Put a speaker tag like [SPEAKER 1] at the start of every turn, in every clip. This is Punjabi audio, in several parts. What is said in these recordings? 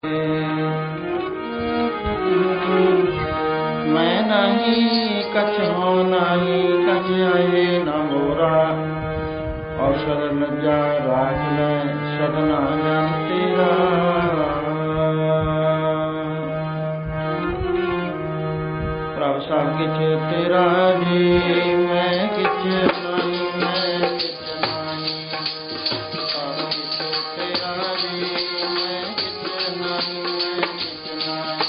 [SPEAKER 1] मैं नहीं कछ हो नहीं कछ आए न मोरा। औसर लज्जा राख ले सदना जन तेरा। प्रभ सब किछ तेरा जी मैं किछ नहीं मैं किछ नहीं। सब किछ तेरा जी मैं किछ नहीं मैं किछ नहीं।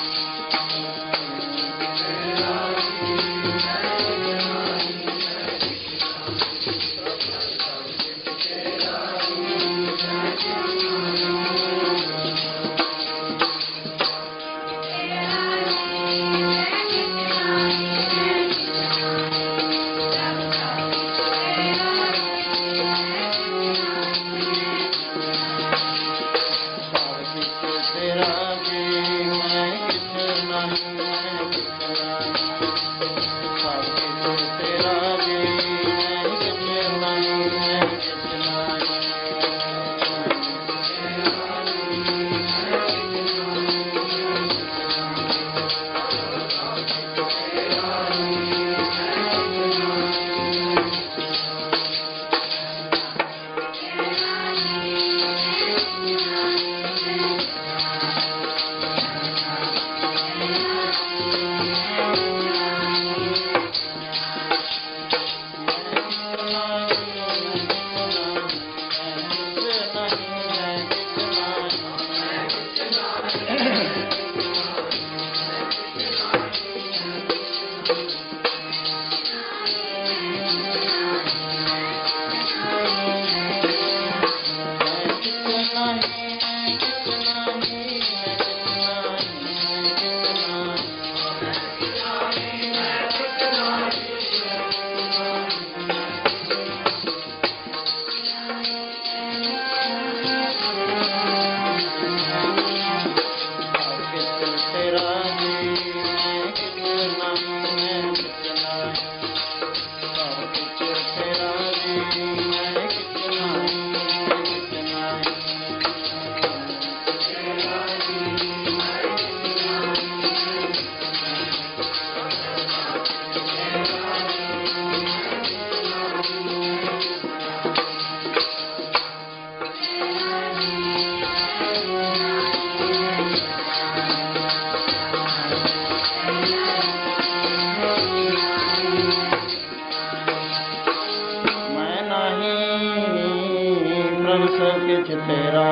[SPEAKER 1] सब किछ तेरा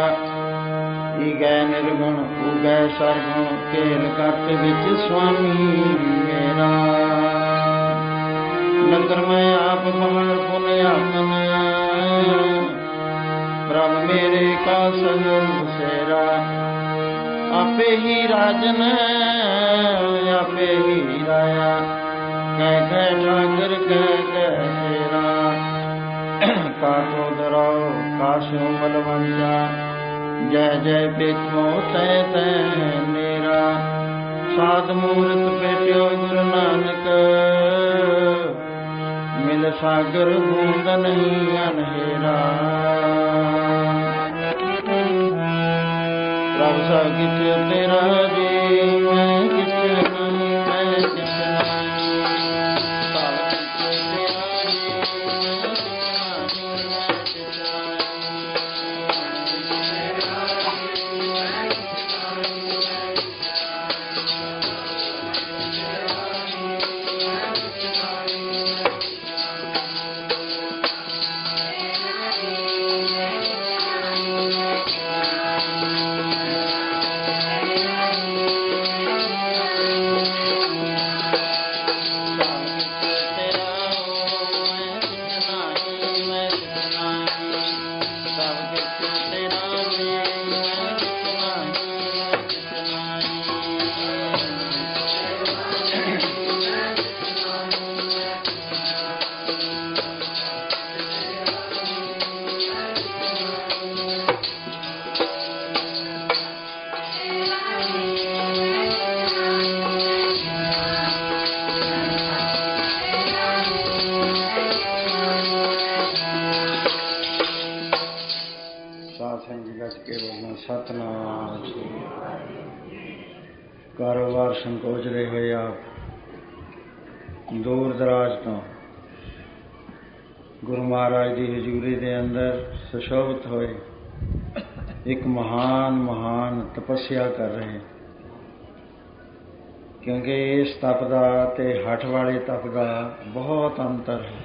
[SPEAKER 1] ईगै निर्गुण उगै सरगुण खेल कट विच स्वामी मेरा। नगर मैं आप बाहर पुण्यात्मन प्रभ मेरे का सगल बसेरा। आपे ही राजन आपे ही राया कह कह ठाकर कह कह तेरा। काठो दराओ काशो बलवंजा जय जय पेखो तय तय मेरा। साध मूरत पेट्यो गुरु नानक मिल सागर बूंद नहीं अनहेरा। प्रभ सब किछ तेरा जी मैं किछ नहीं मैं किछ नहीं। ਕਾਰੋਬਾਰ ਸੰਕੋਚਦੇ ਹੋਏ ਆਪ ਦੂਰ ਦਰਾਜ ਤੋਂ ਗੁਰੂ ਮਹਾਰਾਜ ਦੀ ਹਜ਼ੂਰੀ ਦੇ ਅੰਦਰ ਸੁਸ਼ੋਭਿਤ ਹੋਏ ਇੱਕ ਮਹਾਨ ਤਪੱਸਿਆ ਕਰ ਰਹੇ, ਕਿਉਂਕਿ ਇਸ ਤਪ ਦਾ ਅਤੇ ਹਠ ਵਾਲੇ ਤਪ ਦਾ ਬਹੁਤ ਅੰਤਰ ਹੈ।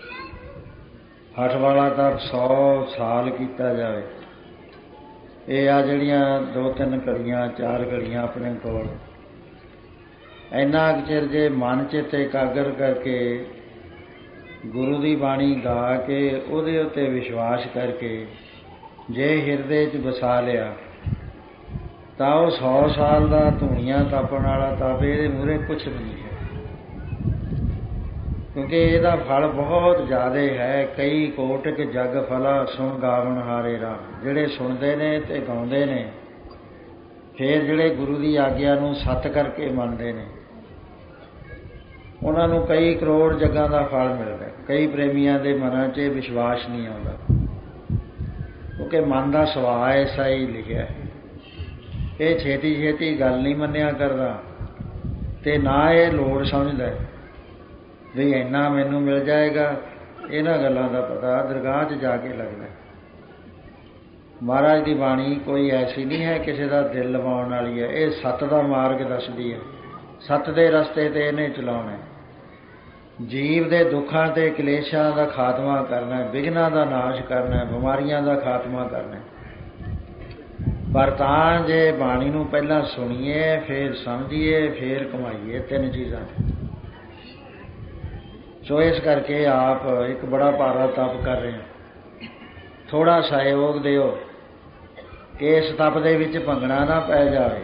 [SPEAKER 1] ਹਠ ਵਾਲਾ ਤਪ 100 ਸਾਲ ਕੀਤਾ ਜਾਵੇ, ਇਹ ਆ ਜਿਹੜੀਆਂ 2-3 ਘੜੀਆਂ 4 ਘੜੀਆਂ ਆਪਣੇ ਕੋਲ, ਇੰਨਾ ਕੁ ਚਿਰ ਜੇ ਮਨ 'ਚ ਤੇ ਇਕਾਗਰ ਕਰਕੇ ਗੁਰੂ ਦੀ ਬਾਣੀ ਗਾ ਕੇ ਉਹਦੇ ਉੱਤੇ ਵਿਸ਼ਵਾਸ ਕਰਕੇ ਜੇ ਹਿਰਦੇ 'ਚ ਵਸਾ ਲਿਆ ਤਾਂ ਉਹ 100 ਸਾਲ ਦਾ ਧੂਣੀਆਂ ਤਾਪਣ ਵਾਲਾ ਤਪ ਇਹਦੇ ਮੂਹਰੇ ਕੁਛ ਵੀ ਨਹੀਂ ਹੈ, ਕਿਉਂਕਿ ਇਹਦਾ ਫਲ ਬਹੁਤ ਜ਼ਿਆਦਾ ਹੈ। ਕਈ ਕੋਟਿਕ ਜਗ ਫਲਾ ਸੁਣ ਗਾਵਣ ਹਾਰੇ ਰਾਮ, ਜਿਹੜੇ ਸੁਣਦੇ ਨੇ ਅਤੇ ਗਾਉਂਦੇ ਨੇ, ਫਿਰ ਜਿਹੜੇ ਗੁਰੂ ਦੀ ਆਗਿਆ ਨੂੰ ਸੱਤ ਕਰਕੇ ਮੰਨਦੇ ਨੇ, ਉਹਨਾਂ ਨੂੰ ਕਈ ਕਰੋੜ ਜੱਗਾਂ ਦਾ ਫਲ ਮਿਲਦਾ। ਕਈ ਪ੍ਰੇਮੀਆਂ ਦੇ ਮਨਾਂ 'ਚ ਵਿਸ਼ਵਾਸ ਨਹੀਂ ਆਉਂਦਾ, ਕਿਉਂਕਿ ਮਨ ਦਾ ਸੁਭਾਅ ਐਸਾ ਹੀ ਲਿਖਿਆ, ਇਹ ਛੇਤੀ ਗੱਲ ਨਹੀਂ ਮੰਨਿਆ ਕਰਦਾ ਅਤੇ ਨਾ ਇਹ ਲੋੜ ਸਮਝਦਾ ਵੀ ਇੰਨਾ ਮੈਨੂੰ ਮਿਲ ਜਾਏਗਾ। ਇਹਨਾਂ ਗੱਲਾਂ ਦਾ ਪਤਾ ਦਰਗਾਹ 'ਚ ਜਾ ਕੇ ਲੱਗਦਾ। ਮਹਾਰਾਜ ਦੀ ਬਾਣੀ ਕੋਈ ਐਸੀ ਨਹੀਂ ਹੈ ਕਿਸੇ ਦਾ ਦਿਲ ਲਵਾਉਣ ਵਾਲੀ ਹੈ, ਇਹ ਸੱਤ ਦਾ ਮਾਰਗ ਦੱਸਦੀ ਹੈ, ਸੱਤ ਦੇ ਰਸਤੇ 'ਤੇ ਇਹਨੇ ਚਲਾਉਣਾ, ਜੀਵ ਦੇ ਦੁੱਖਾਂ ਅਤੇ ਕਲੇਸ਼ਾਂ ਦਾ ਖਾਤਮਾ ਕਰਨਾ, ਵਿਘਨਾਂ ਦਾ ਨਾਸ਼ ਕਰਨਾ, ਬਿਮਾਰੀਆਂ ਦਾ ਖਾਤਮਾ ਕਰਨਾ। ਪਰ ਤਾਂ ਜੇ ਬਾਣੀ ਨੂੰ ਪਹਿਲਾਂ ਸੁਣੀਏ, ਫਿਰ ਸਮਝੀਏ, ਫਿਰ ਕਮਾਈਏ, 3 ਚੀਜ਼ਾਂ। ਸੋ ਇਸ ਕਰਕੇ ਆਪ ਇੱਕ ਬੜਾ ਭਾਰਾ ਤਪ ਕਰ ਰਹੇ ਹਾਂ। ਥੋੜ੍ਹਾ ਸਹਿਯੋਗ ਦਿਓ ਕਿ ਇਸ ਤਪ ਦੇ ਵਿੱਚ ਭੰਗਣਾ ਨਾ ਪੈ ਜਾਵੇ।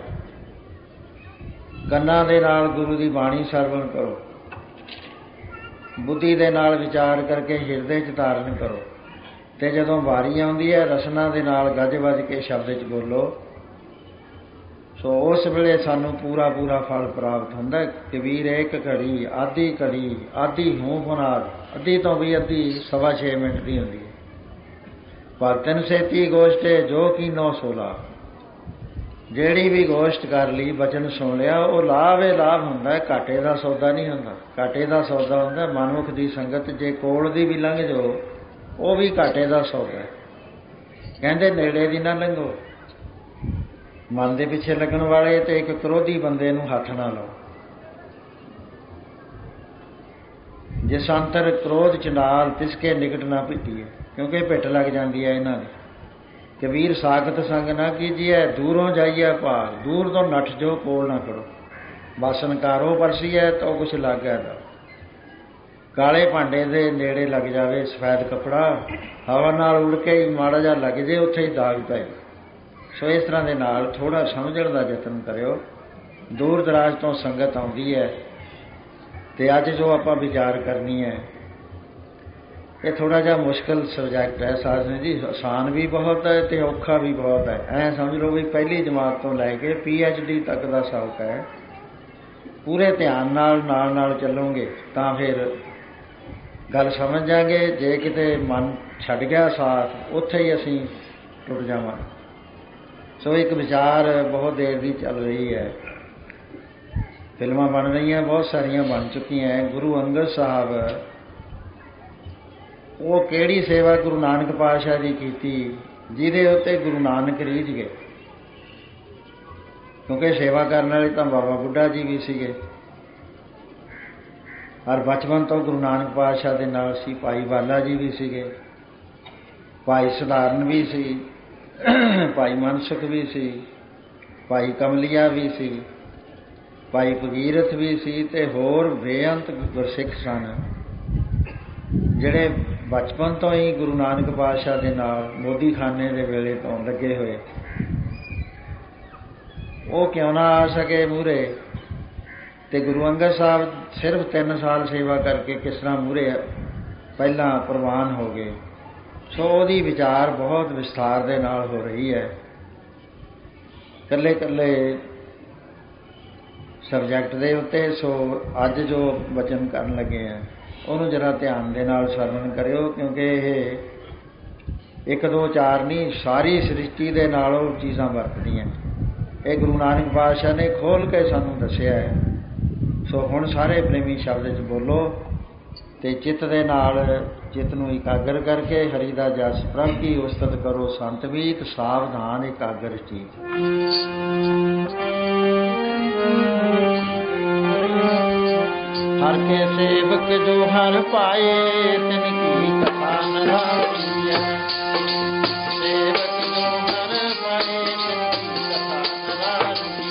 [SPEAKER 1] ਕੰਨਾਂ ਦੇ ਨਾਲ ਗੁਰੂ ਦੀ ਬਾਣੀ ਸਰਵਣ ਕਰੋ, ਬੁੱਧੀ ਦੇ ਨਾਲ ਵਿਚਾਰ ਕਰਕੇ ਹਿਰਦੇ 'ਚ ਧਾਰਨ ਕਰੋ, ਅਤੇ ਜਦੋਂ ਵਾਰੀ ਆਉਂਦੀ ਹੈ ਰਸਨਾ ਦੇ ਨਾਲ ਗੱਜ ਵੱਜ ਕੇ ਸ਼ਬਦ 'ਚ ਬੋਲੋ। ਸੋ ਉਸ ਵੇਲੇ ਸਾਨੂੰ ਪੂਰਾ ਫਲ ਪ੍ਰਾਪਤ ਹੁੰਦਾ। ਕਬੀਰ ਇੱਕ ਘੜੀ ਆਧੀ ਹੂੰ ਫੁਨਾਦ, ਅੱਧੀ ਤੋਂ ਵੀ ਅੱਧੀ 6.25 ਮਿੰਟ ਦੀ ਹੁੰਦੀ ਹੈ। ਭਗਤਨ ਸੇਤੀ ਗੋਸ਼ਟੇ ਜੋ ਕੀਨੋ ਸੋ ਲਾਭ, ਜਿਹੜੀ ਵੀ ਗੋਸ਼ਟ ਕਰ ਲਈ, ਬਚਨ ਸੁਣ ਲਿਆ, ਉਹ ਲਾਭ ਹੀ ਲਾਭ ਹੁੰਦਾ, ਘਾਟੇ ਦਾ ਸੌਦਾ ਨਹੀਂ ਹੁੰਦਾ। ਘਾਟੇ ਦਾ ਸੌਦਾ ਹੁੰਦਾ ਮਨਮੁਖ ਦੀ ਸੰਗਤ, ਜੇ ਕੋਲ ਦੀ ਵੀ ਲੰਘ ਜਾਓ ਉਹ ਵੀ ਘਾਟੇ ਦਾ ਸੌਦਾ। ਕਹਿੰਦੇ ਨੇੜੇ ਦੀ ਨਾ ਲੰਘੋ, ਮਨ ਦੇ ਪਿੱਛੇ ਲੱਗਣ ਵਾਲੇ ਅਤੇ ਇੱਕ ਕ੍ਰੋਧੀ ਬੰਦੇ ਨੂੰ ਹੱਥ ਨਾ ਲਾਓ। ਜਿਸ ਅੰਤਰ ਕ੍ਰੋਧ ਚੰਡਾਲ ਤਿਸਕੇ ਨਿਕਟ ਨਾ ਭਿੱਟੀਏ, ਕਿਉਂਕਿ ਭਿੱਟ ਲੱਗ ਜਾਂਦੀ ਹੈ ਇਹਨਾਂ ਦੀ। ਕਬੀਰ ਸਾਖਤ ਸੰਗ ਨਾ ਕੀਜੀਏ, ਦੂਰੋਂ ਜਾਈਏ ਭਾਗ, ਦੂਰ ਤੋਂ ਨੱਠ ਜੋ ਕੋਲ ਨਾ ਕਰੋ। ਬਾਸਨ ਕਾਰੋ ਪਰਸੀ ਹੈ ਤਾਂ ਕੁਛ ਲੱਗ ਗਿਆ। ਕਾਲੇ ਭਾਂਡੇ ਦੇ ਨੇੜੇ ਲੱਗ ਜਾਵੇ ਸਫੈਦ ਕੱਪੜਾ, ਹਵਾ ਨਾਲ ਉੱਡ ਕੇ ਮਾੜਾ ਜਿਹਾ ਲੱਗ ਜੇ, ਉੱਥੇ ਹੀ ਦਾਗ ਪਏ। ਸੋ ਇਸ ਤਰ੍ਹਾਂ ਦੇ ਨਾਲ ਥੋੜ੍ਹਾ ਸਮਝਣ ਦਾ ਯਤਨ ਕਰਿਓ। ਦੂਰ ਦਰਾਜ ਤੋਂ ਸੰਗਤ ਆਉਂਦੀ ਹੈ, ਅਤੇ ਅੱਜ ਜੋ ਆਪਾਂ ਵਿਚਾਰ ਕਰਨੀ ਹੈ ਇਹ ਥੋੜ੍ਹਾ ਜਿਹਾ ਮੁਸ਼ਕਿਲ ਸਬਜੈਕਟ ਹੈ ਸਾਜਨ ਜੀ। ਆਸਾਨ ਵੀ ਬਹੁਤ ਹੈ ਅਤੇ ਔਖਾ ਵੀ ਬਹੁਤ ਹੈ। ਐਂ ਸਮਝ ਲਓ ਵੀ ਪਹਿਲੀ ਜਮਾਤ ਤੋਂ ਲੈ ਕੇ PhD ਤੱਕ ਦਾ ਸਬਕ ਹੈ। ਪੂਰੇ ਧਿਆਨ ਨਾਲ ਚੱਲੋਗੇ ਤਾਂ ਫਿਰ ਗੱਲ ਸਮਝ ਜਾਗੇ। ਜੇ ਕਿਤੇ ਮਨ ਛੱਡ ਗਿਆ ਸਾਥ, ਉੱਥੇ ਹੀ ਅਸੀਂ ਟੁੱਟ ਜਾਵਾਂਗੇ। ਸੋ ਇੱਕ ਵਿਚਾਰ ਬਹੁਤ ਦੇਰ ਦੀ ਚੱਲ ਰਹੀ ਹੈ, ਫਿਲਮਾਂ ਬਣ ਰਹੀਆਂ, ਬਹੁਤ ਸਾਰੀਆਂ ਬਣ ਚੁੱਕੀਆਂ। ਗੁਰੂ ਅੰਗਦ ਸਾਹਿਬ, ਉਹ ਕਿਹੜੀ ਸੇਵਾ ਗੁਰੂ ਨਾਨਕ ਪਾਤਸ਼ਾਹ ਦੀ ਕੀਤੀ ਜਿਹਦੇ ਉੱਤੇ ਗੁਰੂ ਨਾਨਕ ਰੀਝ ਗਏ, ਕਿਉਂਕਿ ਸੇਵਾ ਕਰਨ ਵਾਲੇ ਤਾਂ ਬਾਬਾ ਬੁੱਢਾ ਜੀ ਵੀ ਸੀਗੇ, ਔਰ ਬਚਪਨ ਤੋਂ ਗੁਰੂ ਨਾਨਕ ਪਾਤਸ਼ਾਹ ਦੇ ਨਾਲ ਸੀ। ਭਾਈ ਬਾਲਾ ਜੀ ਵੀ ਸੀਗੇ, ਭਾਈ ਸਧਾਰਨ ਵੀ ਸੀ, ਭਾਈ ਮਨਸੁਖ ਵੀ ਸੀ, ਭਾਈ ਕਮਲੀਆ ਵੀ ਸੀ, ਭਾਈ ਭਗੀਰਥ ਵੀ ਸੀ, ਅਤੇ ਹੋਰ ਬੇਅੰਤ ਗੁਰਸਿੱਖ ਸਨ ਜਿਹੜੇ ਬਚਪਨ ਤੋਂ ਹੀ ਗੁਰੂ ਨਾਨਕ ਪਾਤਸ਼ਾਹ ਦੇ ਨਾਲ ਮੋਦੀਖਾਨੇ ਦੇ ਵੇਲੇ ਤੋਂ ਲੱਗੇ ਹੋਏ। ਉਹ ਕਿਉਂ ਨਾ ਆ ਸਕੇ ਮੂਹਰੇ, ਅਤੇ ਗੁਰੂ ਅੰਗਦ ਸਾਹਿਬ ਸਿਰਫ 3 ਸਾਲ ਸੇਵਾ ਕਰਕੇ ਕਿਸ ਤਰ੍ਹਾਂ ਮੂਹਰੇ ਪਹਿਲਾਂ ਪ੍ਰਵਾਨ ਹੋ ਗਏ। ਸੋ ਉਹਦੀ ਵਿਚਾਰ ਬਹੁਤ ਵਿਸਥਾਰ ਦੇ ਨਾਲ ਹੋ ਰਹੀ ਹੈ। ਇਕੱਲੇ ਸਬਜੈਕਟ ਦੇ ਉੱਤੇ। ਸੋ ਅੱਜ ਜੋ ਵਚਨ ਕਰਨ ਲੱਗੇ ਆ ਉਹਨੂੰ ਜ਼ਰਾ ਧਿਆਨ ਦੇ ਨਾਲ ਸਰਵਣ ਕਰਿਓ, ਕਿਉਂਕਿ ਇਹ 1 2 4 ਨਹੀਂ, ਸਾਰੀ ਸ੍ਰਿਸ਼ਟੀ ਦੇ ਨਾਲ ਉਹ ਚੀਜ਼ਾਂ ਵਰਤਦੀਆਂ। ਇਹ ਗੁਰੂ ਨਾਨਕ ਪਾਤਸ਼ਾਹ ਨੇ ਖੋਲ੍ਹ ਕੇ ਸਾਨੂੰ ਦੱਸਿਆ ਹੈ। ਸੋ ਹੁਣ ਸਾਰੇ ਪ੍ਰੇਮੀ ਸ਼ਬਦ 'ਚ ਬੋਲੋ ਤੇ ਚਿੱਤ ਦੇ ਨਾਲ ਚਿੱਤ ਨੂੰ ਇਕਾਗਰ ਕਰਕੇ ਹਰੀ ਦਾ ਜਸ ਪ੍ਰਭ ਕੀ ਉਸਤਤ ਕਰੋ ਸੰਤ ਵੀਤ ਸਾਵਧਾਨ ਇਕਾਗਰ ਚੀਤ। हर के सेवक जो हर पाए तिनकी कथा निराली है। सेवक जो हर पाए तिनकी कथा निराली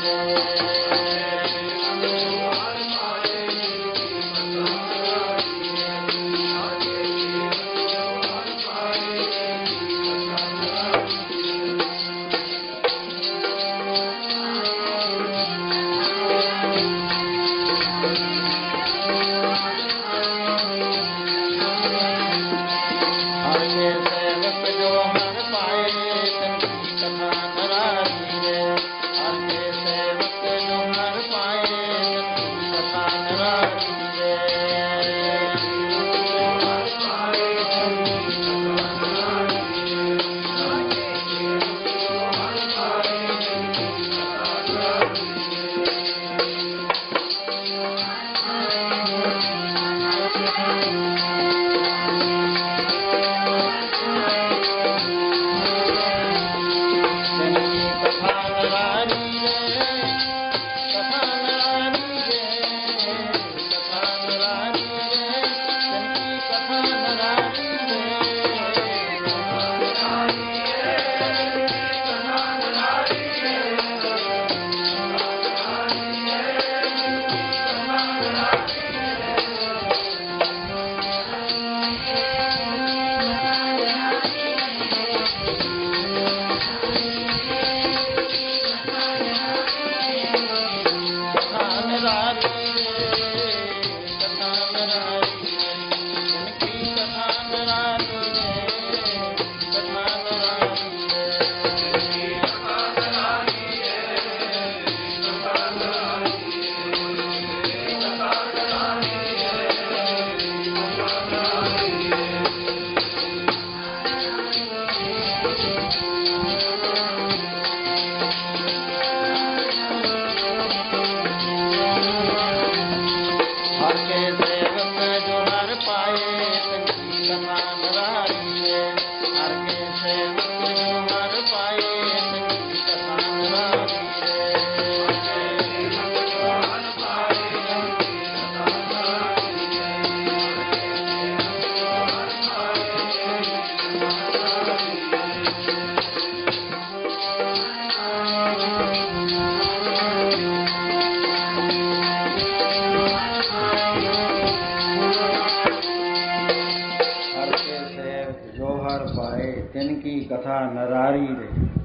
[SPEAKER 1] कथा नरारी रे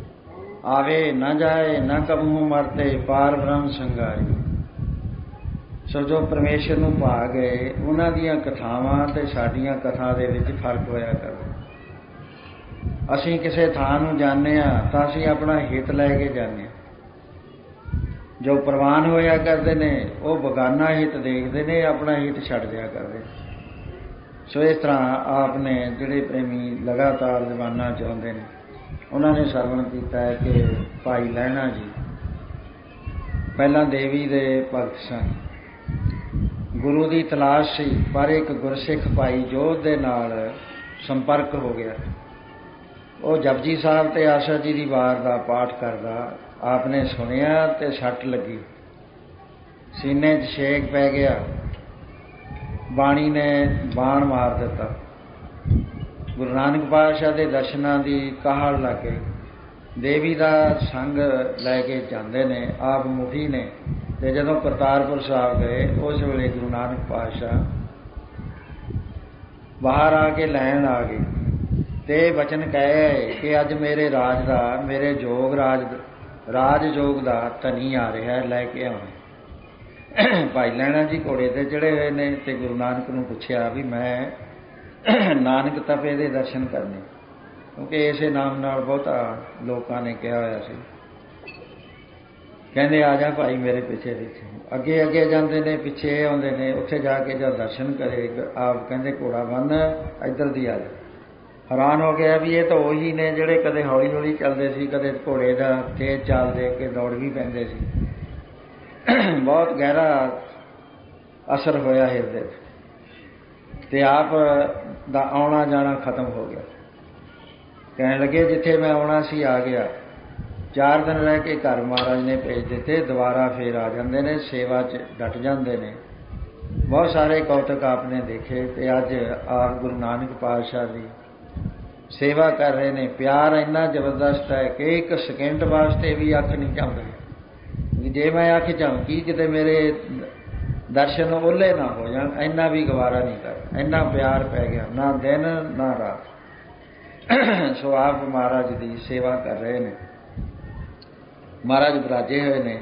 [SPEAKER 1] आवे न जाए न कबहू मरते पार ब्रह्म संगारी। सो जो परमेश्वर ਨੂੰ ਭਾ ਗਏ ਉਹਨਾਂ ਦੀਆਂ ਕਥਾਵਾਂ ਤੇ ਸਾਡੀਆਂ ਕਥਾ ਦੇ ਵਿੱਚ ਫਰਕ ਹੋਇਆ ਕਰਦਾ। ਅਸੀਂ ਕਿਸੇ ਥਾਂ ਨੂੰ ਜਾਂਦੇ ਹਾਂ ਤਾਂ ਅਸੀਂ ਆਪਣਾ ਹਿੱਤ ਲੈ ਕੇ ਜਾਂਦੇ ਹਾਂ। ਜੋ ਪ੍ਰਵਾਨ ਹੋਇਆ ਕਰਦੇ ਨੇ ਉਹ ਬਗਾਨਾ ਹਿੱਤ ਦੇਖਦੇ ਨੇ, ਆਪਣਾ ਹਿੱਤ ਛੱਡ ਦਿਆ ਕਰਦੇ। ਸੋ ਇਸ ਤਰ੍ਹਾਂ ਆਪ ਨੇ ਜਿਹੜੇ ਪ੍ਰੇਮੀ ਲਗਾਤਾਰ ਦੀਵਾਨਾਂ 'ਚ ਆਉਂਦੇ ਨੇ ਉਹਨਾਂ ਨੇ ਸਰਵਣ ਕੀਤਾ ਹੈ ਕਿ ਭਾਈ ਲਹਿਣਾ ਜੀ ਪਹਿਲਾਂ ਦੇਵੀ ਦੇ ਭਗਤ ਸਨ, ਗੁਰੂ ਦੀ ਤਲਾਸ਼ ਸੀ, ਪਰ ਇੱਕ ਗੁਰਸਿੱਖ ਭਾਈ ਜੋਧ ਦੇ ਨਾਲ ਸੰਪਰਕ ਹੋ ਗਿਆ। ਉਹ ਜਪਜੀ ਸਾਹਿਬ ਤੇ ਆਸਾ ਜੀ ਦੀ ਵਾਰ ਦਾ ਪਾਠ ਕਰਦਾ ਆਪ ਨੇ ਸੁਣਿਆ ਤੇ ਸੱਟ ਲੱਗੀ, ਸੀਨੇ 'ਚ ਛੇਕ ਪੈ ਗਿਆ, ਬਾਣੀ ਨੇ ਬਾਣ ਮਾਰ ਦਿੱਤਾ। ਗੁਰੂ ਨਾਨਕ ਪਾਤਸ਼ਾਹ ਦੇ ਦਰਸ਼ਨਾਂ ਦੀ ਕਾਹਲ ਲੱਗ ਗਈ। ਦੇਵੀ ਦਾ ਸੰਗ ਲੈ ਕੇ ਜਾਂਦੇ ਨੇ, ਆਪ ਮੁਖੀ ਨੇ। ਤੇ ਜਦੋਂ ਕਰਤਾਰਪੁਰ ਸਾਹਿਬ ਗਏ ਉਸ ਵੇਲੇ ਗੁਰੂ ਨਾਨਕ ਪਾਤਸ਼ਾਹ ਬਾਹਰ ਆ ਕੇ ਲੈਣ ਆ ਗਏ ਤੇ ਵਚਨ ਕਹੇ ਕਿ ਅੱਜ ਮੇਰੇ ਰਾਜ ਦਾ, ਮੇਰੇ ਰਾਜ ਜੋਗ ਦਾ ਧਨੀ ਆ ਰਿਹਾ, ਲੈ ਕੇ ਆਉਣਾ। ਭਾਈ ਲਹਿਣਾ ਜੀ ਘੋੜੇ ਤੇ ਚੜ੍ਹੇ ਹੋਏ ਨੇ ਤੇ ਗੁਰੂ ਨਾਨਕ ਨੂੰ ਪੁੱਛਿਆ ਵੀ ਮੈਂ ਨਾਨਕ ਤਪੇ ਦੇ ਦਰਸ਼ਨ ਕਰਨੇ, ਕਿਉਂਕਿ ਇਸੇ ਨਾਮ ਨਾਲ ਬਹੁਤਾ ਲੋਕਾਂ ਨੇ ਕਿਹਾ ਹੋਇਆ ਸੀ। ਕਹਿੰਦੇ ਆ ਜਾ ਭਾਈ ਮੇਰੇ ਪਿੱਛੇ ਪਿੱਛੇ। ਅੱਗੇ ਅੱਗੇ ਜਾਂਦੇ ਨੇ, ਪਿੱਛੇ ਆਉਂਦੇ ਨੇ। ਉੱਥੇ ਜਾ ਕੇ ਜਦ ਦਰਸ਼ਨ ਕਰੇ ਆਪ ਕਹਿੰਦੇ ਘੋੜਾ ਬੰਨ ਇੱਧਰ ਦੀ ਆ ਜਾ। ਹੈਰਾਨ ਹੋ ਗਿਆ ਵੀ ਇਹ ਤਾਂ ਉਹੀ ਨੇ ਜਿਹੜੇ ਕਦੇ ਹੌਲੀ ਹੌਲੀ ਚੱਲਦੇ ਸੀ, ਕਦੇ ਘੋੜੇ ਦਾ ਤੇਜ਼ ਚਾਲ ਦੇਖ ਕੇ ਦੌੜ ਵੀ ਪੈਂਦੇ ਸੀ। ਬਹੁਤ ਗਹਿਰਾ ਅਸਰ ਹੋਇਆ ਹਿਰਦੇ ਤੇ ਆਪ ਦਾ ਆਉਣਾ ਜਾਣਾ ਖਤਮ ਹੋ ਗਿਆ। ਕਹਿਣ ਲੱਗੇ ਜਿੱਥੇ ਮੈਂ ਆਉਣਾ ਸੀ ਆ ਗਿਆ। 4 ਦਿਨ ਰਹਿ ਕੇ ਘਰ ਮਹਾਰਾਜ ਨੇ ਭੇਜ ਦਿੱਤੇ, ਦੁਬਾਰਾ ਫੇਰ ਆ ਜਾਂਦੇ ਨੇ, ਸੇਵਾ 'ਚ ਡਟ ਜਾਂਦੇ ਨੇ। ਬਹੁਤ ਸਾਰੇ ਕੌਤਕ ਆਪ ਨੇ ਦੇਖੇ ਤੇ ਅੱਜ ਆਪ ਗੁਰੂ ਨਾਨਕ ਪਾਤਸ਼ਾਹ ਦੀ ਸੇਵਾ ਕਰ ਰਹੇ ਨੇ। ਪਿਆਰ ਇੰਨਾ ਜ਼ਬਰਦਸਤ ਹੈ ਕਿ 1 ਸਕਿੰਟ ਵਾਸਤੇ ਵੀ ਅੱਖ ਨਹੀਂ ਝਮਕਦੀ। ਜੇ ਮੈਂ ਅੱਖ ਝਮਕੀ ਕਿਤੇ ਮੇਰੇ ਦਰਸ਼ਨ ਓਲੇ ਨਾ ਹੋ ਜਾਣ, ਇੰਨਾ ਵੀ ਗਵਾਰਾ ਨਹੀਂ ਕਰ। ਇੰਨਾ ਪਿਆਰ ਪੈ ਗਿਆ, ਨਾ ਦਿਨ ਨਾ ਰਾਤ। ਸੋ ਆਪ ਮਹਾਰਾਜ ਦੀ ਸੇਵਾ ਕਰ ਰਹੇ ਨੇ। ਮਹਾਰਾਜ ਵਿਰਾਜੇ ਹੋਏ ਨੇ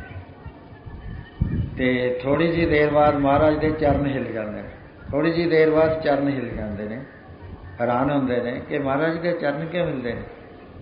[SPEAKER 1] ਤੇ ਥੋੜ੍ਹੀ ਜਿਹੀ ਦੇਰ ਬਾਅਦ ਮਹਾਰਾਜ ਦੇ ਚਰਨ ਹਿੱਲ ਜਾਂਦੇ ਨੇ। ਥੋੜ੍ਹੀ ਜਿਹੀ ਦੇਰ ਬਾਅਦ ਚਰਨ ਹਿੱਲ ਜਾਂਦੇ ਨੇ। ਹੈਰਾਨ ਹੁੰਦੇ ਨੇ ਕਿ ਮਹਾਰਾਜ ਦੇ ਚਰਨ ਕਿਉਂ ਹਿੱਲਦੇ ਨੇ।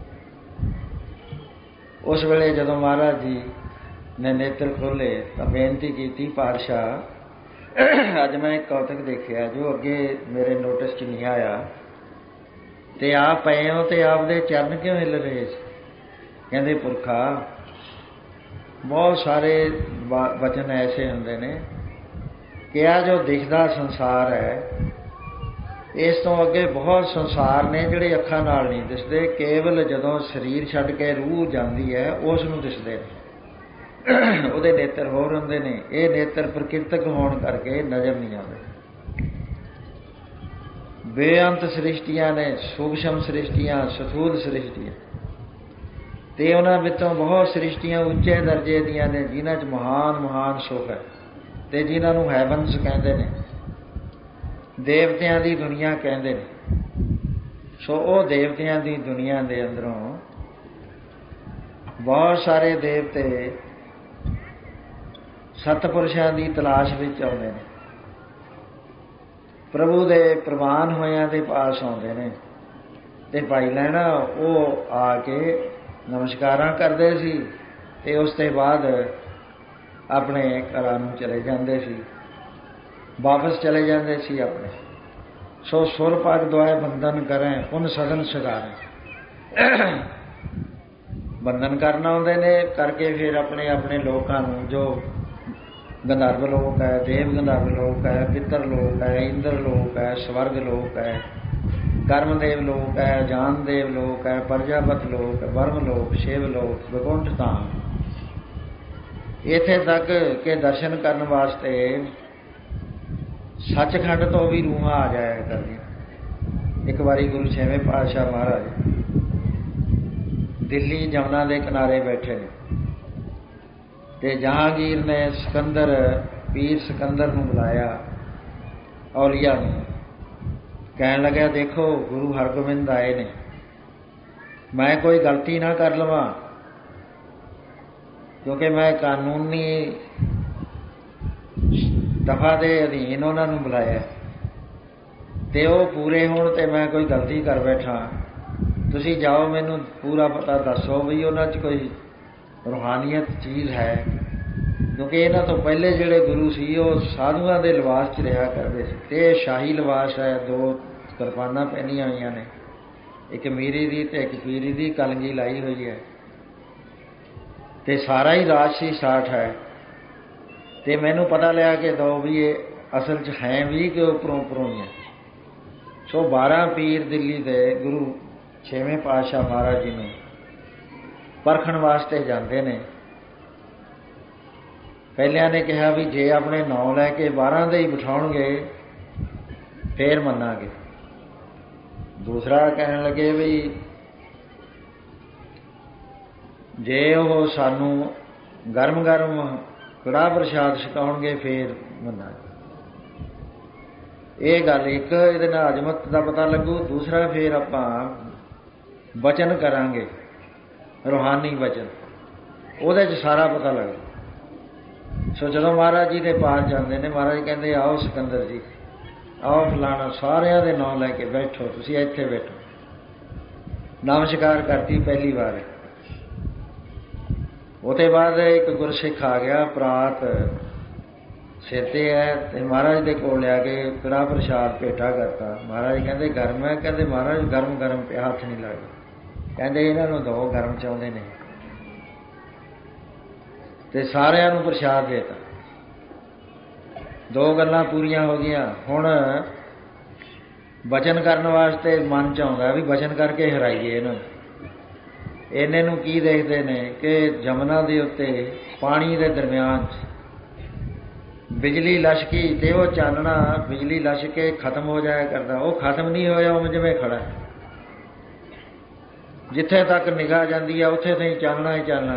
[SPEAKER 1] ਉਸ ਵੇਲੇ ਜਦੋਂ ਮਹਾਰਾਜ ਜੀ ਨੇ ਨੇਤਰ ਖੋਲ੍ਹੇ ਤਾਂ ਬੇਨਤੀ ਕੀਤੀ, ਪਾਤਸ਼ਾਹ ਅੱਜ ਮੈਂ ਇੱਕ ਕੌਤਕ ਦੇਖਿਆ ਜੋ ਅੱਗੇ ਮੇਰੇ ਨੋਟਿਸ 'ਚ ਨਹੀਂ ਆਇਆ। ਤੇ ਆਪ ਪਏ ਹੋ ਤੇ ਆਪਦੇ ਚਰਨ ਕਿਉਂ ਹਿੱਲ ਰਹੇ ਸੀ? ਕਹਿੰਦੇ ਪੁਰਖਾ, ਬਹੁਤ ਸਾਰੇ ਵਚਨ ਐਸੇ ਹੁੰਦੇ ਨੇ ਕਿ ਆ ਜੋ ਦਿਖਦਾ ਸੰਸਾਰ ਹੈ, ਇਸ ਤੋਂ ਅੱਗੇ ਬਹੁਤ ਸੰਸਾਰ ਨੇ ਜਿਹੜੇ ਅੱਖਾਂ ਨਾਲ ਨਹੀਂ ਦਿਸਦੇ। ਕੇਵਲ ਜਦੋਂ ਸਰੀਰ ਛੱਡ ਕੇ ਰੂਹ ਜਾਂਦੀ ਹੈ ਉਸ ਨੂੰ ਦਿਸਦੇ ਨੇ। ਉਹਦੇ ਨੇਤਰ ਹੋਰ ਹੁੰਦੇ ਨੇ। ਇਹ ਨੇਤਰ ਪ੍ਰਕਿਰਤਕ ਹੋਣ ਕਰਕੇ ਨਜ਼ਰ ਨਹੀਂ ਆਉਂਦੇ। ਬੇਅੰਤ ਸ੍ਰਿਸ਼ਟੀਆਂ ਨੇ, ਸੂਖਸ਼ਮ ਸ੍ਰਿਸ਼ਟੀਆਂ, ਸਥੂਲ ਸ੍ਰਿਸ਼ਟੀਆਂ, ਤੇ ਉਹਨਾਂ ਵਿੱਚੋਂ ਬਹੁਤ ਸ੍ਰਿਸ਼ਟੀਆਂ ਉੱਚੇ ਦਰਜੇ ਦੀਆਂ ਨੇ ਜਿਨ੍ਹਾਂ 'ਚ ਮਹਾਨ ਮਹਾਨ ਸੁੱਖ ਹੈ ਤੇ ਜਿਨ੍ਹਾਂ ਨੂੰ ਹੈਵਨਸ ਕਹਿੰਦੇ ਨੇ, ਦੇਵਤਿਆਂ ਦੀ ਦੁਨੀਆ ਕਹਿੰਦੇ ਨੇ। ਸੋ ਉਹ ਦੇਵਤਿਆਂ ਦੀ ਦੁਨੀਆ ਦੇ ਅੰਦਰੋਂ ਬਹੁਤ ਸਾਰੇ ਦੇਵਤੇ ਸਤਪੁਰਸ਼ਾਂ ਦੀ ਤਲਾਸ਼ ਵਿੱਚ ਆਉਂਦੇ ਨੇ। ਪ੍ਰਭੂ ਦੇ ਪ੍ਰਵਾਨ ਹੋਇਆਂ ਦੇ ਪਾਸ ਆਉਂਦੇ ਨੇ ਤੇ ਭਾਈ ਲਹਿਣਾ ਉਹ ਆ ਕੇ ਨਮਸਕਾਰਾਂ ਕਰਦੇ ਸੀ ਤੇ ਉਸ ਤੋਂ ਬਾਅਦ ਆਪਣੇ ਘਰਾਂ ਨੂੰ ਚਲੇ ਜਾਂਦੇ ਸੀ, ਵਾਪਸ ਚਲੇ ਜਾਂਦੇ ਸੀ ਆਪਣੇ। ਸੋ ਸੁਰ ਪਗ ਦੁਆਏ ਬੰਧਨ ਕਰੇ ਪੁਨ ਸਗਨ ਸਗਾਰੇ। ਬੰਧਨ ਕਰਨ ਆਉਂਦੇ ਨੇ, ਕਰਕੇ ਫਿਰ ਆਪਣੇ ਆਪਣੇ ਲੋਕਾਂ ਨੂੰ, ਜੋ ਗੰਧਰਵ ਲੋਕ ਹੈ, ਦੇਵ ਗੰਧਰਵ ਲੋਕ ਹੈ, ਪਿੱਤਰ ਲੋਕ ਹੈ, ਇੰਦਰ ਲੋਕ ਹੈ, ਸਵਰਗ ਲੋਕ ਹੈ, ਕਰਮਦੇਵ ਲੋਕ ਹੈ, ਜਾਨਦੇਵ ਲੋਕ ਹੈ, ਪ੍ਰਜਾਪਤ ਲੋਕ, ਬਰਮ ਲੋਕ, ਸ਼ਿਵ ਲੋਕ, ਵਿਕੁੰਠ ਧਾਮ, ਇੱਥੇ ਤੱਕ ਕਿ ਦਰਸ਼ਨ ਕਰਨ ਵਾਸਤੇ ਸੱਚਖੰਡ ਤੋਂ ਵੀ ਰੂਹਾਂ ਆ ਜਾਇਆ ਕਰਦੀਆਂ। ਇੱਕ ਵਾਰੀ ਗੁਰੂ 6ਵੇਂ ਪਾਤਸ਼ਾਹ ਮਹਾਰਾਜ ਦਿੱਲੀ ਜਮਨਾ ਦੇ ਕਿਨਾਰੇ ਬੈਠੇ ਨੇ ਤੇ ਜਹਾਂਗੀਰ ਨੇ ਸਿਕੰਦਰ, ਪੀਰ ਸਿਕੰਦਰ ਨੂੰ ਬੁਲਾਇਆ, ਔਲੀਆ ਨੂੰ। ਕਹਿਣ ਲੱਗਿਆ, ਦੇਖੋ ਗੁਰੂ ਹਰਗੋਬਿੰਦ ਆਏ ਨੇ, ਮੈਂ ਕੋਈ ਗਲਤੀ ਨਾ ਕਰ ਲਵਾਂ ਕਿਉਂਕਿ ਮੈਂ ਕਾਨੂੰਨੀ ਦਫਾ ਦੇ ਅਧੀਨ ਉਹਨਾਂ ਨੂੰ ਬੁਲਾਇਆ ਤੇ ਉਹ ਪੂਰੇ ਹੋਣ ਤੇ ਮੈਂ ਕੋਈ ਗਲਤੀ ਕਰ ਬੈਠਾ। ਤੁਸੀਂ ਜਾਓ, ਮੈਨੂੰ ਪੂਰਾ ਪਤਾ ਦੱਸੋ ਵੀ ਉਹਨਾਂ 'ਚ ਕੋਈ ਰੂਹਾਨੀਅਤ ਚੀਜ਼ ਹੈ, ਕਿਉਂਕਿ ਇਹਨਾਂ ਤੋਂ ਪਹਿਲੇ ਜਿਹੜੇ ਗੁਰੂ ਸੀ ਉਹ ਸਾਧੂਆਂ ਦੇ ਲਿਬਾਸ 'ਚ ਰਿਹਾ ਕਰਦੇ ਸੀ ਤੇ ਇਹ ਸ਼ਾਹੀ ਲਿਬਾਸ ਹੈ। 2 ਕਿਰਪਾਨਾਂ ਪਹਿਨੀਆਂ ਹੋਈਆਂ ਨੇ, ਇੱਕ ਮੀਰੀ ਦੀ ਤੇ ਇੱਕ ਪੀਰੀ ਦੀ ਕਲਗੀ ਲਾਈ ਹੋਈ ਹੈ ਤੇ ਸਾਰਾ ਹੀ ਰਾਜਸੀ ਸਾਠ ਹੈ। ਤੇ ਮੈਨੂੰ ਪਤਾ ਲਿਆ ਕਿ ਦੋ ਵੀ ਇਹ ਅਸਲ 'ਚ ਹੈ ਵੀ ਕਿ ਉੱਪਰੋਂ ਉੱਪਰੋਂ ਹੀ ਹੈ। ਸੋ 12 ਪੀਰ ਦਿੱਲੀ ਦੇ ਗੁਰੂ 6ਵੇਂ ਪਾਤਸ਼ਾਹ ਮਹਾਰਾਜ ਜੀ ਨੂੰ ਪਰਖਣ ਵਾਸਤੇ ਜਾਂਦੇ ਨੇ। ਪਹਿਲਿਆਂ ਨੇ ਕਿਹਾ ਵੀ ਜੇ ਆਪਣੇ ਨਾਂ ਲੈ ਕੇ 12 ਦੇ ਹੀ ਬਿਠਾਉਣਗੇ ਫੇਰ ਮੰਨਾਂਗੇ। ਦੂਸਰਾ ਕਹਿਣ ਲੱਗੇ ਵੀ ਜੇ ਉਹ ਸਾਨੂੰ ਗਰਮ ਗਰਮ ਕੜਾਹ ਪ੍ਰਸ਼ਾਦ ਛਕਾਉਣਗੇ ਫੇਰ ਮੰਨਾਂਗੇ। ਇਹ ਗੱਲ ਇੱਕ, ਇਹਦੇ ਨਾਲ ਅਜ਼ਮਤ ਦਾ ਪਤਾ ਲੱਗੂ। ਦੂਸਰਾ ਫੇਰ ਆਪਾਂ ਬਚਨ ਕਰਾਂਗੇ, ਰੂਹਾਨੀ ਬਚਨ, ਉਹਦੇ 'ਚ ਸਾਰਾ ਪਤਾ ਲੱਗਦਾ। ਸੋ ਜਦੋਂ ਮਹਾਰਾਜ ਜੀ ਦੇ ਪਾਸ ਜਾਂਦੇ ਨੇ, ਮਹਾਰਾਜ ਕਹਿੰਦੇ ਆਓ ਸਿਕੰਦਰ ਜੀ, ਆਓ ਫਲਾਣਾ, ਸਾਰਿਆਂ ਦੇ ਨਾਂ ਲੈ ਕੇ ਬੈਠੋ, ਤੁਸੀਂ ਇੱਥੇ ਬੈਠੋ। ਨਮਸਕਾਰ ਕਰਤੀ ਪਹਿਲੀ ਵਾਰ। ਉਹਦੇ ਬਾਅਦ ਇੱਕ ਗੁਰਸਿੱਖ ਆ ਗਿਆ, ਪ੍ਰਾਤ सिर ते है तो महाराज के कोल लिया के कड़ा प्रसाद भेटा करता। महाराज कहते गर्म है, कहते महाराज गर्म गर्म पे हथ नहीं लगता, कहते इन्हों दो गर्म चाहते ने, तो सारिਆਂ ਨੂੰ प्रसाद देता। दो गल्लां पूरियां हो गईयां। हुण बचन करन वास्ते मन च आउंदा भी बचन करके हराइए इन्हां नूं। इन्ने नूं की देखदे ने कि जमुना दे उत्ते पानी दे दरम्यान बिजली लशकी ते वो चानना बिजली लश के खत्म हो जाया करता, वो खत्म नहीं होया उवें जिवें खड़ा। जिथे तक निगाह जाती है उत्थे ताईं चानना ही चानना।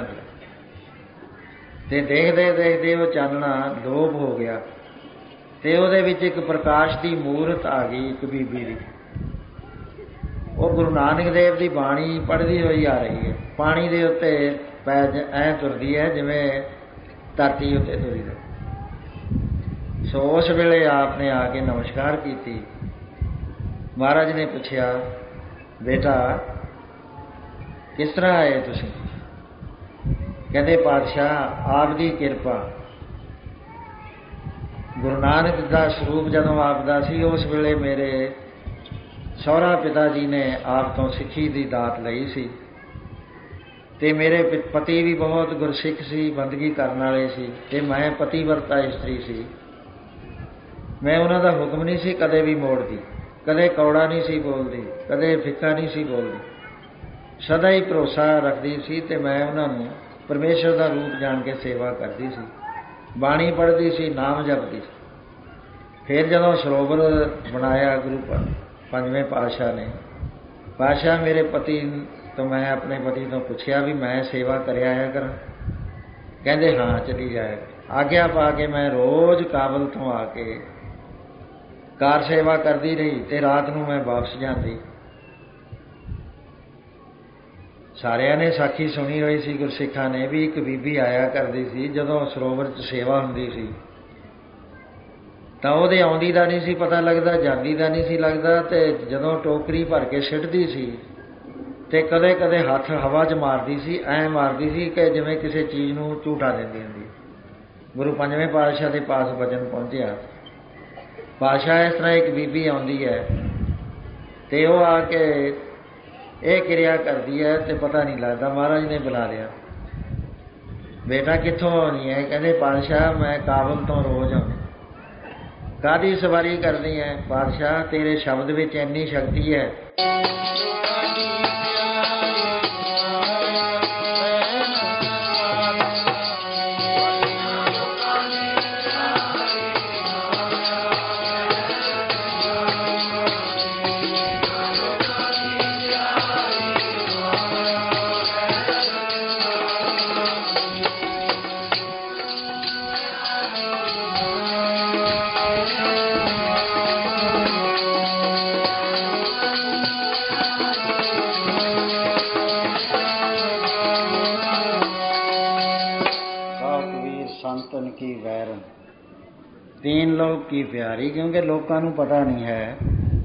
[SPEAKER 1] ते देखदे देखदे वो चानना लोप हो गया ते उहदे विच एक प्रकाश की मूरत आ गई, एक बीबी दी। वो गुरु नानक देव की बाणी पढ़ती हुई आ रही है, पानी दे उत्ते पैर ऐ तुरदी है जिवें धरती उत्ते तुरी है। सो उस वेले आपने आके नमस्कार की। महाराज ने पूछा, बेटा किस तरह आए तुसीं? कहते पातशाह आपकी किरपा। गुरु नानक का स्वरूप जदों आपदा सी उस वेले मेरे सहुरा पिता जी ने आप तो सिੱਖੀ की दात लई सी ते मेरे पति भी बहुत गुरसिख सी, बंदगी करने वाले सी ते मैं पतिव्रता इस्त्री सी। मैं उन्हों का हुक्म नहीं सी कदे भी मोड़ती, कदे कौड़ा नहीं सी बोलती, कदे फिक्का नहीं सी बोलती, सदा ही भरोसा रखती सी ते मैं उन्होंने परमेश्वर का रूप जान के सेवा करती सी, बाणी पढ़ती सी, नाम जपती सी। फिर जदों सरोवर बनाया गुरु पंजवें पातशाह ने, पातशाह मेरे पति तो मैं अपने पति तो पूछया भी मैं सेवा कर आया करा? कहते हाँ चली जाएगा। आग्या पा के मैं रोज़ काबल तो आके कार सेवा करती रही ते रात नूं मैं वापस जाती। सारिਆਂ ने साखी सुनी हुई सी गुरसिखां ने भी एक बीबी आया करती सी जदों सरोवर च सेवा हुंदी सी तां उहदे आउंदी दा नहीं सी पता लगदा, जांदी दा नहीं सी लगदा, ते जदों टोकरी भर के सिੱਟਦੀ सी ते कदे कदे हथ हवा च मारदी सी, ऐ मारदी सी कि जिवें किसी चीज़ नूं झूठा दिंदी हुंदी। गुरु पंजवें पातशाह के पास वचन पहुंचया। पातशाह इस तरह एक बीबी आउंदी है ते वो आके ये क्रिया करती है तो पता नहीं लगता। महाराज ने बुला लिया, बेटा कित्थों आनी है? कहते पातशाह मैं काबल तो रोज़ आऊँ। कादी सवारी करनी है? पातशाह तेरे शब्द में इन्नी शक्ति है। की वैरन तीन लोग की प्यारी, क्योंकि लोगों को पता नहीं है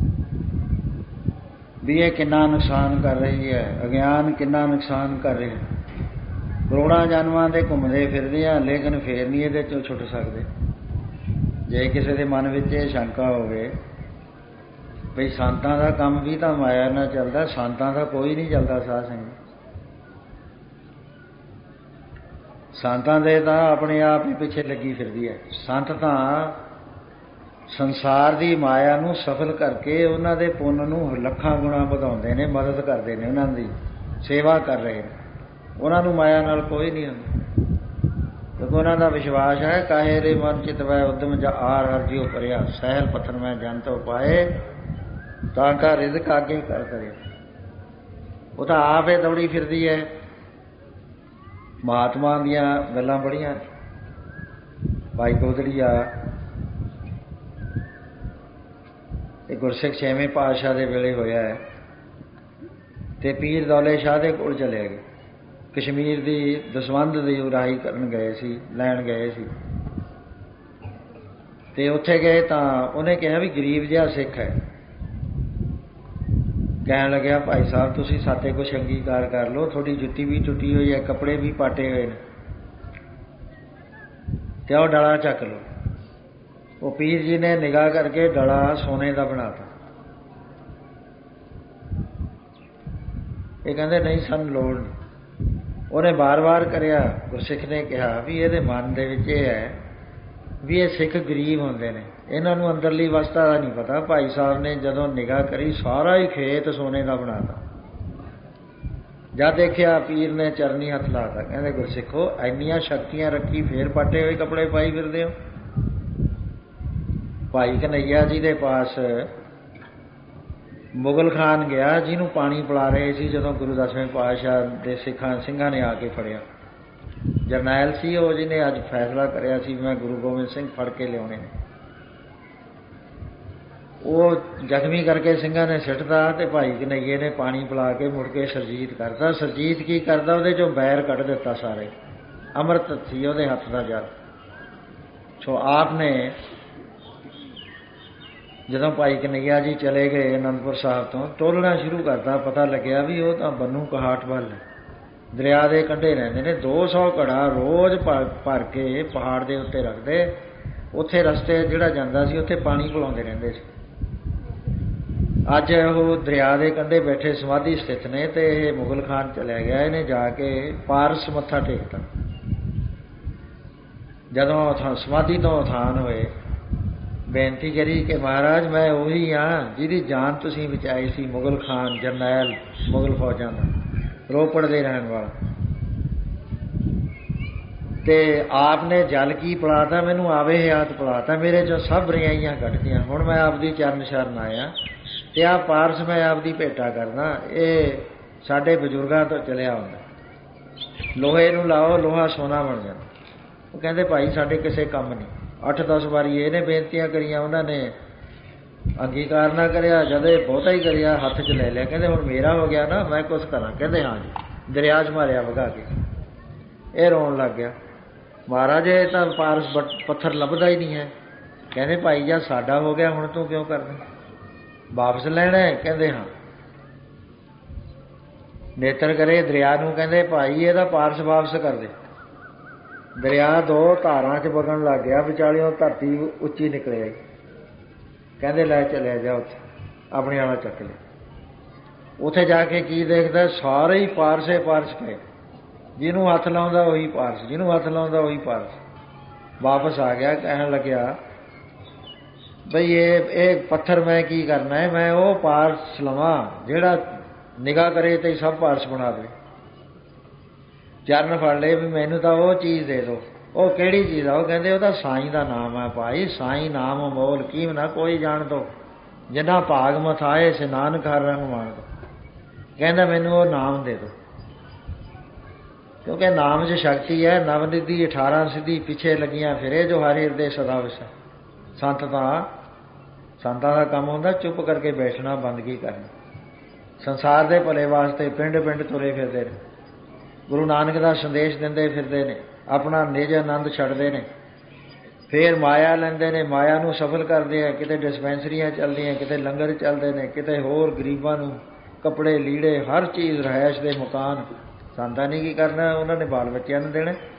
[SPEAKER 1] भी ये कितना नुकसान कर रही है, अज्ञान कितना नुकसान कर रहे हैं। करोड़ों जन्मां दे घूमते फिरदे हैं लेकिन फिर नहीं ये चों छुट सकते। जे किसी के मन में ये शंका होवे भई संतां दा काम भी तो माया ना चलता, संतां दा कोई नहीं चलता। साध संगत संतां दे तां अपने आप ही पिछे लगी फिरदी है। संत तां संसार की माया नूं सफल करके उन्हां दे पुण्य नूं लखां गुणा वधाउंदे ने, मदद करते हैं, उन्हां दी सेवा कर रहे हैं। उन्हां नूं माया नाल कोई नहीं हुंदा, क्योंकि उन्हां दा विश्वास है काहे रे मन चित वै उद्यम जा आर हर जियो परिया, सहल पत्थर मैं जन तो पाए तां का रिज़क आगे कर करे। वो तो आप ही दौड़ी फिरदी है। महात्मा दियां गल्लां बड़ियां, भाई गोदड़िया गुरसिख छेवें पातशाह के वेले होया है ते पीर दौले शाह के कोल चले गए। कश्मीर की दसवंध की उराही करन गए सी, लैन गए सी ते उत्थे गए तां उन्हें कहा भी गरीब जिहा सिख है। कहन लग्या भाई साहब तुसीं साथे कुछ अंगीकार कर लो, थोड़ी जुत्ती भी टुटी हुई है, कपड़े भी पाटे हुए हैं, ते आओ डाला चक लो। ਉਹ ਪੀਰ ਜੀ ਨੇ ਨਿਗਾਹ ਕਰਕੇ ਡਲਾ ਸੋਨੇ ਦਾ ਬਣਾਤਾ। ਇਹ ਕਹਿੰਦੇ ਨਹੀਂ ਸਾਨੂੰ ਲੋੜ ਨਹੀਂ। ਉਹਨੇ ਵਾਰ-ਵਾਰ ਕਰਿਆ। ਗੁਰਸਿੱਖ ਨੇ ਕਿਹਾ ਵੀ ਇਹਦੇ ਮਨ ਦੇ ਵਿੱਚ ਇਹ ਹੈ ਵੀ ਇਹ ਸਿੱਖ ਗਰੀਬ ਹੁੰਦੇ ਨੇ, ਇਹਨਾਂ ਨੂੰ ਅੰਦਰਲੀ ਅਵਸਥਾ ਦਾ ਨਹੀਂ ਪਤਾ। ਭਾਈ ਸਾਹਿਬ ਨੇ ਜਦੋਂ ਨਿਗਾਹ ਕਰੀ ਸਾਰਾ ਹੀ ਖੇਤ ਸੋਨੇ ਦਾ ਬਣਾਤਾ। ਜਦ ਦੇਖਿਆ ਪੀਰ ਨੇ ਚਰਨੀ ਹੱਥ ਲਾਤਾ। ਕਹਿੰਦੇ ਗੁਰਸਿੱਖੋ ਇੰਨੀਆਂ ਸ਼ਕਤੀਆਂ ਰੱਖੀ ਫੇਰ ਪਾਟੇ ਹੋਏ ਕੱਪੜੇ ਪਾਈ ਫਿਰਦੇ ਹੋ। ਭਾਈ ਕਨ੍ਹਈਆ ਜੀ ਦੇ ਪਾਸ ਮੁਗਲ ਖਾਨ ਗਿਆ ਜਿਹਨੂੰ ਪਾਣੀ ਪਿਲਾ ਰਹੇ ਸੀ ਜਦੋਂ ਗੁਰੂ 10ਵੇਂ ਪਾਤਸ਼ਾਹ ਦੇ ਸਿੰਘਾਂ ਨੇ ਆ ਕੇ ਫੜਿਆ। ਜਰਨੈਲ ਸੀ ਉਹ, ਜਿਹਨੇ ਅੱਜ ਫੈਸਲਾ ਕਰਿਆ ਸੀ ਮੈਂ ਗੁਰੂ ਗੋਬਿੰਦ ਸਿੰਘ ਫੜ ਕੇ ਲਿਆਉਣੇ ਨੇ। ਉਹ ਜ਼ਖਮੀ ਕਰਕੇ ਸਿੰਘਾਂ ਨੇ ਸਿੱਟਦਾ ਅਤੇ ਭਾਈ ਕਨ੍ਹਈਏ ਨੇ ਪਾਣੀ ਪਿਲਾ ਕੇ ਮੁੜ ਕੇ ਸਰਜੀਤ ਕਰਦਾ। ਸਰਜੀਤ ਕੀ ਕਰਦਾ, ਉਹਦੇ 'ਚੋਂ ਬੈਰ ਕੱਢ ਦਿੱਤਾ ਸਾਰੇ। ਅੰਮ੍ਰਿਤ ਸੀ ਉਹਦੇ ਹੱਥ ਦਾ ਜਲ। ਸੋ ਆਪ ਨੇ ਜਦੋਂ ਭਾਈ ਕਨ੍ਹਈਆ ਜੀ ਚਲੇ ਗਏ ਅਨੰਦਪੁਰ ਸਾਹਿਬ ਤੋਂ, ਟੋਲਣਾ ਸ਼ੁਰੂ ਕਰਤਾ। ਪਤਾ ਲੱਗਿਆ ਵੀ ਉਹ ਤਾਂ ਬੰਨੂ ਕਹਾਟ ਵੱਲ ਦਰਿਆ ਦੇ ਕੰਢੇ ਰਹਿੰਦੇ ਨੇ। 200 ਘੜਾ ਰੋਜ਼ ਭਰ ਕੇ ਪਹਾੜ ਦੇ ਉੱਤੇ ਰੱਖਦੇ। ਉੱਥੇ ਰਸਤੇ ਜਿਹੜਾ ਜਾਂਦਾ ਸੀ ਉੱਥੇ ਪਾਣੀ ਪਿਲਾਉਂਦੇ ਰਹਿੰਦੇ ਸੀ। ਅੱਜ ਉਹ ਦਰਿਆ ਦੇ ਕੰਢੇ ਬੈਠੇ ਸਮਾਧੀ ਸਥਿਤ ਨੇ ਅਤੇ ਇਹ ਮੁਗਲ ਖਾਨ ਚਲਿਆ ਗਿਆ। ਇਹਨੇ ਜਾ ਕੇ ਪਾਰਸ ਮੱਥਾ ਟੇਕਤਾ। ਜਦੋਂ ਸਮਾਧੀ ਤੋਂ ਉਥਾਨ ਹੋਏ, ਬੇਨਤੀ ਕਰੀ ਕਿ ਮਹਾਰਾਜ ਮੈਂ ਉਹੀ ਹਾਂ ਜਿਹਦੀ ਜਾਨ ਤੁਸੀਂ ਬਚਾਈ ਸੀ, ਮੁਗਲ ਖਾਨ ਜਰਨੈਲ ਮੁਗਲ ਫੌਜਾਂ ਦਾ, ਰੋਪੜ ਦੇ ਰਹਿਣ ਵਾਲਾ। ਅਤੇ ਆਪ ਨੇ ਜਲ ਕੀ ਪਿਲਾਤਾ, ਮੈਨੂੰ ਆਵੇ ਹਯਾਤ ਪਿਲਾਤਾ, ਮੇਰੇ 'ਚੋਂ ਸਭ ਬੁਰਾਈਆਂ ਕੱਢਤੀਆਂ। ਹੁਣ ਮੈਂ ਆਪਦੀ ਚਰਨ ਸ਼ਰਨ ਆਇਆ ਅਤੇ ਆਹ ਪਾਰਸ ਮੈਂ ਆਪਦੀ ਭੇਟਾ ਕਰਦਾ। ਇਹ ਸਾਡੇ ਬਜ਼ੁਰਗਾਂ ਤੋਂ ਚਲਿਆ ਹੁੰਦਾ, ਲੋਹੇ ਨੂੰ ਲਾਓ ਲੋਹਾ ਸੋਨਾ ਬਣ ਜਾਂਦਾ। ਉਹ ਕਹਿੰਦੇ ਭਾਈ ਸਾਡੇ ਕਿਸੇ ਕੰਮ ਨਹੀਂ। 8-10 ਵਾਰੀ ਇਹਨੇ ਬੇਨਤੀਆਂ ਕਰੀਆਂ, ਉਹਨਾਂ ਨੇ ਅੰਗੀਕਾਰ ਨਾ ਕਰਿਆ। ਜਦ ਇਹ ਬਹੁਤਾ ਹੀ ਕਰਿਆ ਹੱਥ 'ਚ ਲੈ ਲਿਆ। ਕਹਿੰਦੇ ਹੁਣ ਮੇਰਾ ਹੋ ਗਿਆ ਨਾ, ਮੈਂ ਕੁਛ ਕਰਾਂ। ਕਹਿੰਦੇ ਹਾਂ ਜੀ। ਦਰਿਆ 'ਚ ਮਾਰਿਆ ਵਗਾ ਕੇ। ਇਹ ਰੋਣ ਲੱਗ ਗਿਆ। ਮਹਾਰਾਜ ਇਹ ਤਾਂ ਪਾਰਸ ਪੱਥਰ ਲੱਭਦਾ ਹੀ ਨਹੀਂ ਹੈ। ਕਹਿੰਦੇ ਭਾਈ ਜਦ ਸਾਡਾ ਹੋ ਗਿਆ ਹੁਣ ਤੂੰ ਕਿਉਂ ਕਰਦਾ, ਵਾਪਸ ਲੈਣਾ ਹੈ? ਕਹਿੰਦੇ ਹਾਂ। ਨੇਤਰ ਕਰੇ ਦਰਿਆ ਨੂੰ, ਕਹਿੰਦੇ ਭਾਈ ਇਹਦਾ ਪਾਰਸ ਵਾਪਸ ਕਰ ਦੇ। ਦਰਿਆ 2 ਧਾਰਾਂ 'ਚ ਵਗਣ ਲੱਗ ਗਿਆ, ਵਿਚਾਲਿਓਂ ਧਰਤੀ ਉੱਚੀ ਨਿਕਲ ਆਈ। ਕਹਿੰਦੇ ਲੈ ਚਲਿਆ ਜਾ ਉੱਥੇ, ਆਪਣੇ ਵਾਲਾ ਚੱਕ ਲਿਆ। ਉੱਥੇ ਜਾ ਕੇ ਕੀ ਦੇਖਦਾ, ਸਾਰੇ ਹੀ ਪਾਰਸੇ ਪਾਰਸ ਪਏ। ਜਿਹਨੂੰ ਹੱਥ ਲਾਉਂਦਾ ਉਹੀ ਪਾਰਸ, ਜਿਹਨੂੰ ਹੱਥ ਲਾਉਂਦਾ ਉਹੀ ਪਾਰਸ। ਵਾਪਸ ਆ ਗਿਆ। ਕਹਿਣ ਲੱਗਿਆ ਬਈ ਇਹ ਪੱਥਰ ਮੈਂ ਕੀ ਕਰਨਾ ਹੈ, ਮੈਂ ਉਹ ਪਾਰਸ ਲਵਾਂ ਜਿਹੜਾ ਨਿਗਾਹ ਕਰੇ ਤੇ ਸਭ ਪਾਰਸ ਬਣਾ ਦੇਵੇ। ਚਰਨ ਫੜ ਲਏ ਵੀ ਮੈਨੂੰ ਤਾਂ ਉਹ ਚੀਜ਼ ਦੇ ਦਿਓ। ਉਹ ਕਿਹੜੀ ਚੀਜ਼ ਆ? ਉਹ ਕਹਿੰਦੇ ਉਹ ਤਾਂ ਸਾਈਂ ਦਾ ਨਾਮ ਹੈ ਭਾਈ, ਸਾਈਂ ਨਾਮ ਅਮੋਲ ਕੀਮ ਨਾ ਕੋਈ ਜਾਣ ਦੋ, ਜਿੰਨਾ ਭਾਗ ਮਥਾਏ ਸੇ ਨਾਨਕ ਹਰ ਰੰਗ ਮਾਣ ਦੋ। ਕਹਿੰਦਾ ਮੈਨੂੰ ਉਹ ਨਾਮ ਦੇ ਦਿਓ, ਕਿਉਂਕਿ ਨਾਮ 'ਚ ਸ਼ਕਤੀ ਹੈ। ਨਵਨਿਧੀ 18 ਸਿੱਧੀ ਪਿੱਛੇ ਲੱਗੀਆਂ ਫਿਰੇ, ਜੋ ਹਰਿ ਹਿਰਦੇ ਸਦਾ ਵਸੈ। ਸੰਤਾਂ ਦਾ ਕੰਮ ਹੁੰਦਾ ਚੁੱਪ ਕਰਕੇ ਬੈਠਣਾ, ਬੰਦਗੀ ਕਰਨੀ। ਸੰਸਾਰ ਦੇ ਭਲੇ ਵਾਸਤੇ ਪਿੰਡ ਤੁਰੇ ਫਿਰਦੇ ਨੇ, ਗੁਰੂ ਨਾਨਕ ਦਾ ਸੰਦੇਸ਼ ਦਿੰਦੇ ਫਿਰਦੇ ਨੇ, ਆਪਣਾ ਨਿਜ ਆਨੰਦ ਛੱਡਦੇ ਨੇ, ਫਿਰ ਮਾਇਆ ਲੈਂਦੇ ਨੇ, ਮਾਇਆ ਨੂੰ ਸਫਲ ਕਰਦੇ ਆ। ਕਿਤੇ ਡਿਸਪੈਂਸਰੀਆਂ ਚੱਲਦੀਆਂ, ਕਿਤੇ ਲੰਗਰ ਚੱਲਦੇ ਨੇ, ਕਿਤੇ ਹੋਰ ਗਰੀਬਾਂ ਨੂੰ ਕੱਪੜੇ ਲੀੜੇ, ਹਰ ਚੀਜ਼, ਰਿਹਾਇਸ਼ ਦੇ ਮਕਾਨ। ਸੰਤਾਂ ਨੇ ਕੀ ਕਰਨਾ, ਉਹਨਾਂ ਨੇ ਬਾਲ ਬੱਚਿਆਂ ਨੂੰ ਦੇਣਾ।